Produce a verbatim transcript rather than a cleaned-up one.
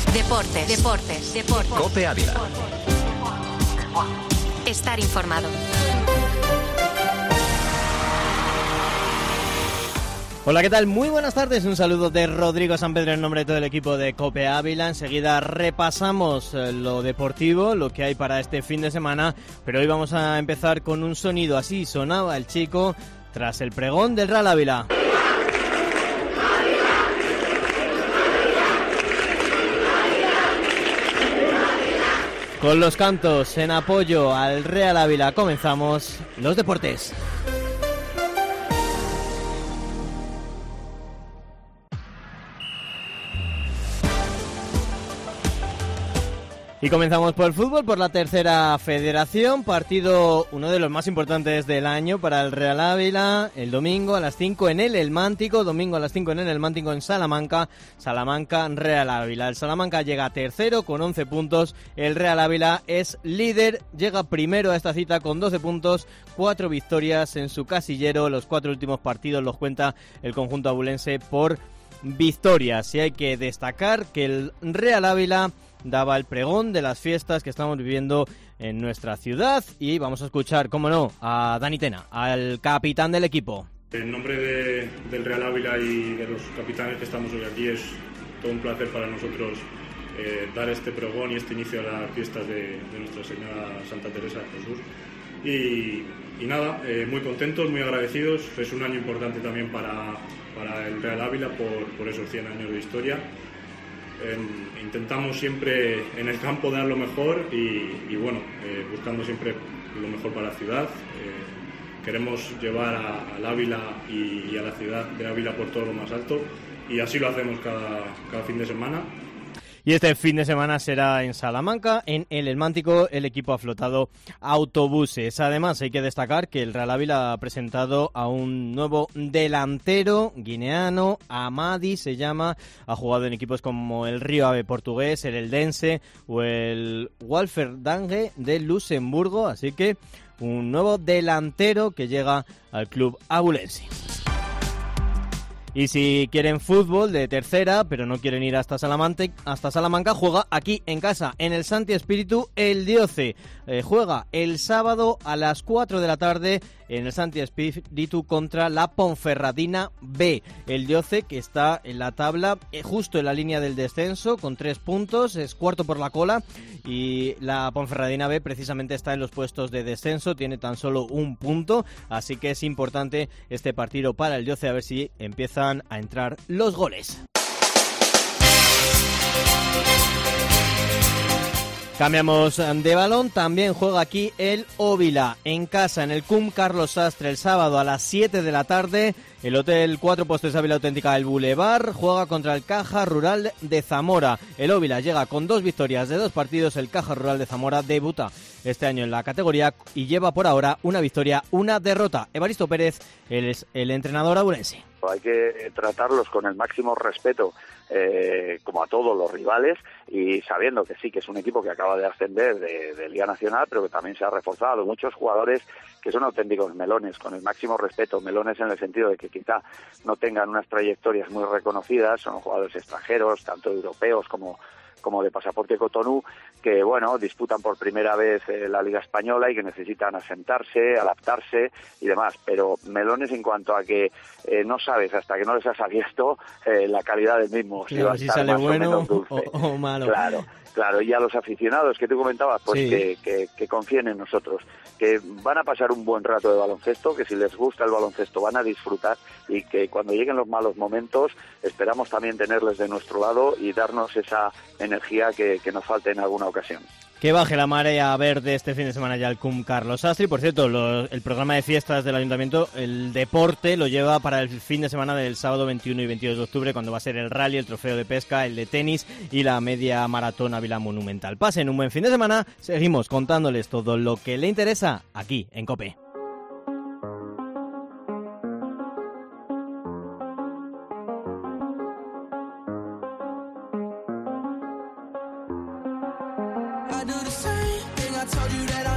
Deportes, deportes, deportes. COPE Ávila. Estar informado. Hola, ¿qué tal? Muy buenas tardes, un saludo de Rodrigo San Pedro en nombre de todo el equipo de COPE Ávila. Enseguida repasamos lo deportivo, lo que hay para este fin de semana, pero hoy vamos a empezar con un sonido así, sonaba el chico tras el pregón del Real Ávila. Con los cantos en apoyo al Real Ávila comenzamos los deportes. Y comenzamos por el fútbol, por la tercera federación, partido uno de los más importantes del año para el Real Ávila, el domingo a las cinco en el El Mántico, domingo a las cinco en el Mántico en Salamanca, Salamanca Real Ávila. El Salamanca llega tercero con once puntos, el Real Ávila es líder, llega primero a esta cita con doce puntos, cuatro victorias en su casillero, los cuatro últimos partidos los cuenta el conjunto abulense por victorias. Y hay que destacar que el Real Ávila daba el pregón de las fiestas que estamos viviendo en nuestra ciudad y vamos a escuchar, cómo no, a Dani Tena, al capitán del equipo. En nombre de, del Real Ávila y de los capitanes que estamos hoy aquí, es todo un placer para nosotros eh, dar este pregón y este inicio a las fiestas de, de Nuestra Señora Santa Teresa de Jesús. Y, y nada, eh, muy contentos, muy agradecidos. Es un año importante también para, para el Real Ávila por, por esos cien años de historia. Eh, intentamos siempre en el campo dar lo mejor y, y bueno, eh, buscando siempre lo mejor para la ciudad. Eh, queremos llevar a, al Ávila y, y a la ciudad de Ávila por todo lo más alto y así lo hacemos cada, cada fin de semana. Y este fin de semana será en Salamanca, en el El Mántico, el equipo ha flotado autobuses. Además, hay que destacar que el Real Ávila ha presentado a un nuevo delantero guineano, Amadi se llama, ha jugado en equipos como el Río Ave portugués, el Eldense o el Walferdinge de Luxemburgo, así que un nuevo delantero que llega al club abulense. Y si quieren fútbol de tercera, pero no quieren ir hasta Salamanca, hasta Salamanca juega aquí en casa, en el Santi Espíritu, el Dioce. Eh, juega el sábado a las cuatro de la tarde en el Santi Espíritu contra la Ponferradina B. El Dioce, que está en la tabla, eh, justo en la línea del descenso, con tres puntos, es cuarto por la cola, y la Ponferradina B precisamente está en los puestos de descenso, tiene tan solo un punto, así que es importante este partido para el Dioce, a ver si empiezan a entrar los goles. Cambiamos de balón, también juega aquí el Óvila en casa en el C U M Carlos Sastre el sábado a las siete de la tarde. El Hotel Cuatro Postes Ávila Auténtica del Boulevard juega contra el Caja Rural de Zamora. El Óvila llega con dos victorias de dos partidos, el Caja Rural de Zamora debuta este año en la categoría y lleva por ahora una victoria, una derrota. Evaristo Pérez, él es el entrenador abulense. Hay que tratarlos con el máximo respeto, eh, como a todos los rivales, y sabiendo que sí, que es un equipo que acaba de ascender de, de Liga Nacional, pero que también se ha reforzado. Muchos jugadores que son auténticos melones, con el máximo respeto, melones en el sentido de que quizá no tengan unas trayectorias muy reconocidas, son jugadores extranjeros, tanto europeos como como de pasaporte Cotonú, que bueno, disputan por primera vez eh, la Liga Española y que necesitan asentarse, adaptarse y demás, pero melones en cuanto a que eh, no sabes hasta que no les has abierto eh, la calidad del mismo, si va a estar sale más bueno o, menos dulce. O, o malo. Claro, claro, y a los aficionados que tú comentabas, pues sí. que, que, que confíen en nosotros, que van a pasar un buen rato de baloncesto, que si les gusta el baloncesto van a disfrutar y que cuando lleguen los malos momentos esperamos también tenerles de nuestro lado y darnos esa energía que, que nos falte en alguna ocasión. Que baje la marea verde este fin de semana ya el C U M Carlos Sastre. Por cierto, lo, el programa de fiestas del Ayuntamiento, el deporte, lo lleva para el fin de semana del sábado veintiuno y veintidós de octubre, cuando va a ser el rally, el trofeo de pesca, el de tenis y la media maratón Ávila Monumental. Pasen un buen fin de semana. Seguimos contándoles todo lo que le interesa aquí en COPE. I do the same thing I told you that I